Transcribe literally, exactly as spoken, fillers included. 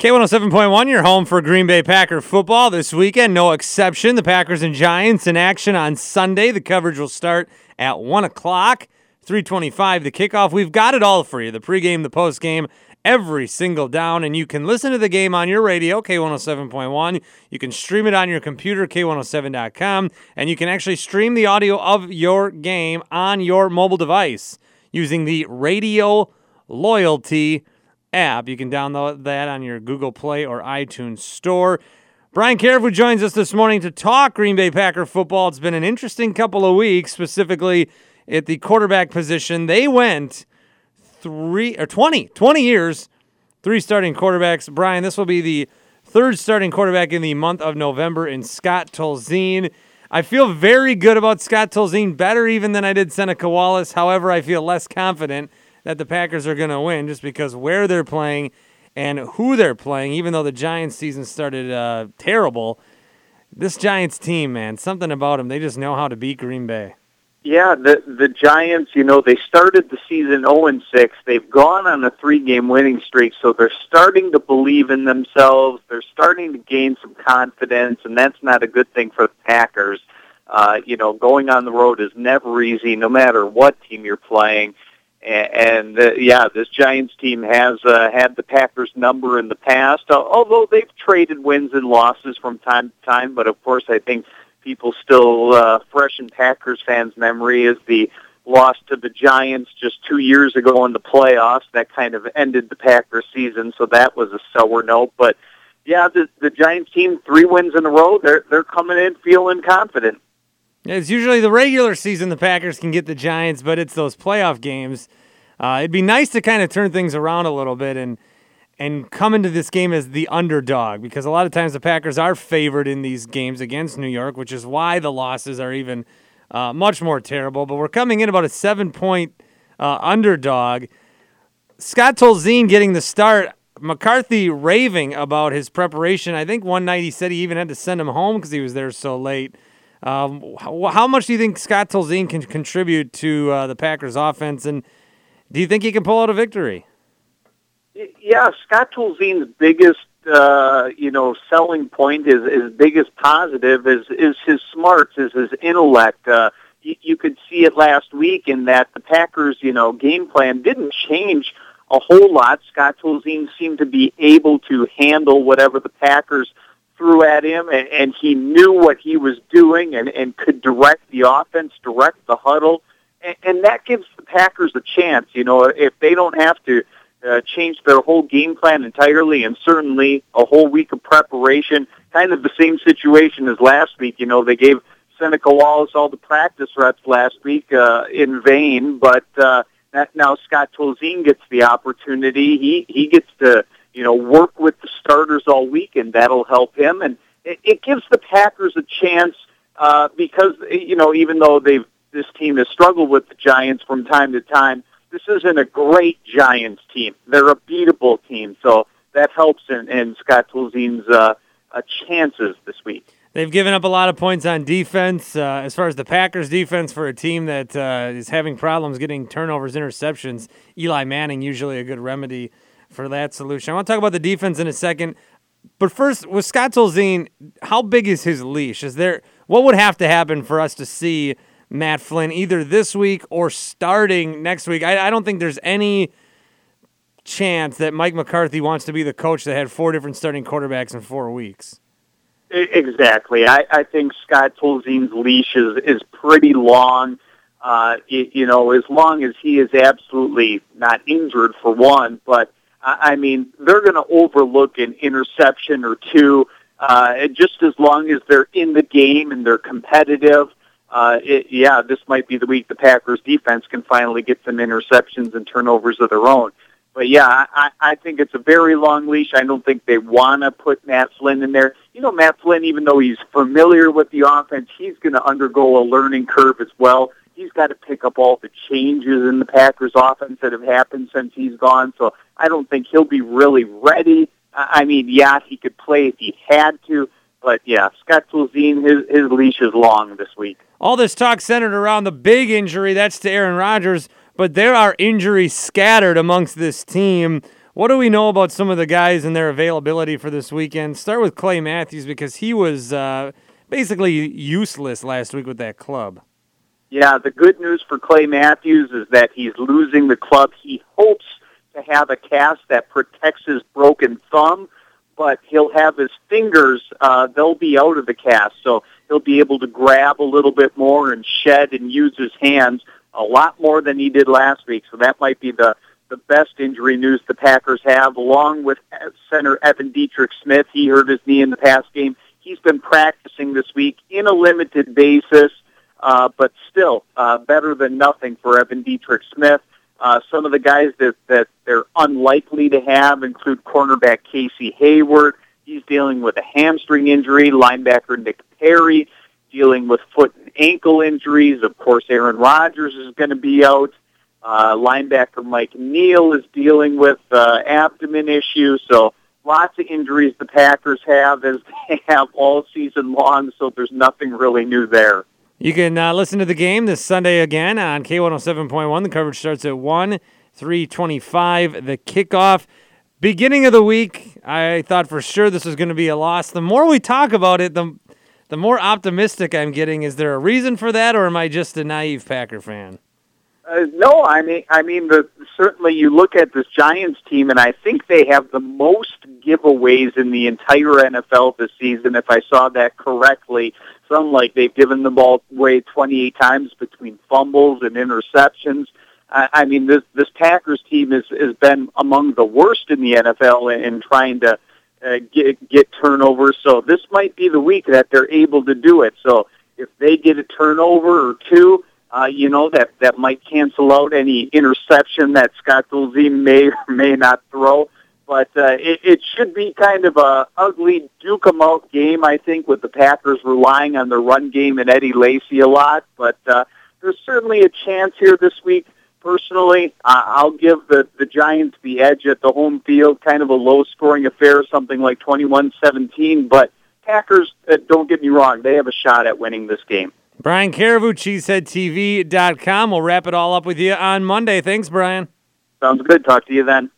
K one oh seven point one, your home for Green Bay Packer football this weekend. No exception. The Packers and Giants in action on Sunday. The coverage will start at one o'clock, three twenty-five the kickoff. We've got it all for you, the pregame, the postgame, every single down, and you can listen to the game on your radio, K one oh seven point one. You can stream it on your computer, K one oh seven dot com, and you can actually stream the audio of your game on your mobile device using the Radio Loyalty app. You can download that on your Google Play or iTunes store. Brian Carriveau joins us this morning to talk Green Bay Packer football. It's been an interesting couple of weeks, specifically at the quarterback position. They went three or twenty, twenty years, three starting quarterbacks. Brian, this will be the third starting quarterback in the month of November in Scott Tolzien. I feel very good about Scott Tolzien, better even than I did Seneca Wallace. However, I feel less confident that the Packers are going to win just because where they're playing and who they're playing, even though the Giants season started uh, terrible. This Giants team, man, something about them, they just know how to beat Green Bay. Yeah, the the Giants, you know, they started the season oh and six. They've gone on a three-game winning streak, so they're starting to believe in themselves. They're starting to gain some confidence, and that's not a good thing for the Packers. Uh, you know, going on the road is never easy, no matter what team you're playing. And, uh, yeah, this Giants team has uh, had the Packers' number in the past, uh, although they've traded wins and losses from time to time. But, of course, I think people still uh, fresh in Packers fans' memory is the loss to the Giants just two years ago in the playoffs. That kind of ended the Packers season, so that was a sour note. But, yeah, the, the Giants team, three wins in a row, they're, they're coming in feeling confident. It's usually the regular season the Packers can get the Giants, but it's those playoff games. Uh, it'd be nice to kind of turn things around a little bit and and come into this game as the underdog, because a lot of times the Packers are favored in these games against New York, which is why the losses are even uh, much more terrible. But we're coming in about a seven-point uh, underdog. Scott Tolzien getting the start. McCarthy raving about his preparation. I think one night he said he even had to send him home because he was there so late. Um, how, how much do you think Scott Tolzien can contribute to uh, the Packers' offense, and do you think he can pull out a victory? Yeah, Scott Tolzien's biggest, uh, you know, selling point, his, his biggest positive is, is his smarts, is his intellect. Uh, you, you could see it last week in that the Packers, you know, game plan didn't change a whole lot. Scott Tolzien seemed to be able to handle whatever the Packers threw at him, and, and he knew what he was doing and, and could direct the offense, direct the huddle, and, and that gives the Packers a chance. You know, if they don't have to uh, change their whole game plan entirely, and certainly a whole week of preparation, kind of the same situation as last week. You know, they gave Seneca Wallace all the practice reps last week uh, in vain, but uh, that, now Scott Tolzien gets the opportunity. He he gets to you know, work with the starters all week, and that'll help him. And it, it gives the Packers a chance uh, because, you know, even though they've this team has struggled with the Giants from time to time, this isn't a great Giants team. They're a beatable team, so that helps in, in Scott Tolzien's uh, uh, chances this week. They've given up a lot of points on defense. Uh, as far as the Packers' defense, for a team that uh, is having problems getting turnovers, interceptions, Eli Manning usually a good remedy for that solution. I want to talk about the defense in a second, but first, with Scott Tolzien, how big is his leash? Is there what would have to happen for us to see Matt Flynn either this week or starting next week? I, I don't think there's any chance that Mike McCarthy wants to be the coach that had four different starting quarterbacks in four weeks. Exactly. I, I think Scott Tolzien's leash is, is pretty long. Uh, you, you know, as long as he is absolutely not injured, for one, but I mean, they're going to overlook an interception or two, uh, just as long as they're in the game and they're competitive. Uh, it, yeah, this might be the week the Packers defense can finally get some interceptions and turnovers of their own. But yeah, I, I think it's a very long leash. I don't think they want to put Matt Flynn in there. You know, Matt Flynn, even though he's familiar with the offense, he's going to undergo a learning curve as well. He's got to pick up all the changes in the Packers offense that have happened since he's gone. So I don't think he'll be really ready. I mean, yeah, he could play if he had to. But, yeah, Scott Tolzien, his, his leash is long this week. All this talk centered around the big injury, that's to Aaron Rodgers, but there are injuries scattered amongst this team. What do we know about some of the guys and their availability for this weekend? Start with Clay Matthews because he was uh, basically useless last week with that club. Yeah, the good news for Clay Matthews is that he's losing the club. He hopes to have a cast that protects his broken thumb, but he'll have his fingers, uh, they'll be out of the cast, so he'll be able to grab a little bit more and shed and use his hands a lot more than he did last week. So that might be the, the best injury news the Packers have, along with center Evan Dietrich Smith. He hurt his knee in the past game. He's been practicing this week in a limited basis. Uh, but still, uh, better than nothing for Evan Dietrich Smith. Uh, some of the guys that, that they're unlikely to have include cornerback Casey Hayward. He's dealing with a hamstring injury. Linebacker Nick Perry dealing with foot and ankle injuries. Of course, Aaron Rodgers is going to be out. Uh, linebacker Mike Neal is dealing with uh, abdomen issues. So lots of injuries the Packers have, as they have all season long, so there's nothing really new there. You can uh, listen to the game this Sunday again on K one oh seven point one. The coverage starts at one, three twenty-five, the kickoff. Beginning of the week, I thought for sure this was going to be a loss. The more we talk about it, the, the more optimistic I'm getting. Is there a reason for that, or am I just a naive Packer fan? Uh, no, I mean, I mean, the, certainly you look at this Giants team, and I think they have the most giveaways in the entire N F L this season, if I saw that correctly. Some like they've given the ball away twenty-eight times between fumbles and interceptions. I, I mean, this this Packers team has, has been among the worst in the N F L in, in trying to uh, get, get turnovers. So this might be the week that they're able to do it. So if they get a turnover or two, Uh, you know, that, that might cancel out any interception that Scott Dolzien may or may not throw. But uh, it, it should be kind of a ugly duke-em-out game, I think, with the Packers relying on the run game and Eddie Lacy a lot. But uh, there's certainly a chance here this week. Personally, uh, I'll give the, the Giants the edge at the home field, kind of a low-scoring affair, something like twenty-one seventeen. But Packers, uh, don't get me wrong, they have a shot at winning this game. Brian Carriveau, cheesehead T V dot com. We'll wrap it all up with you on Monday. Thanks, Brian. Sounds good. Talk to you then.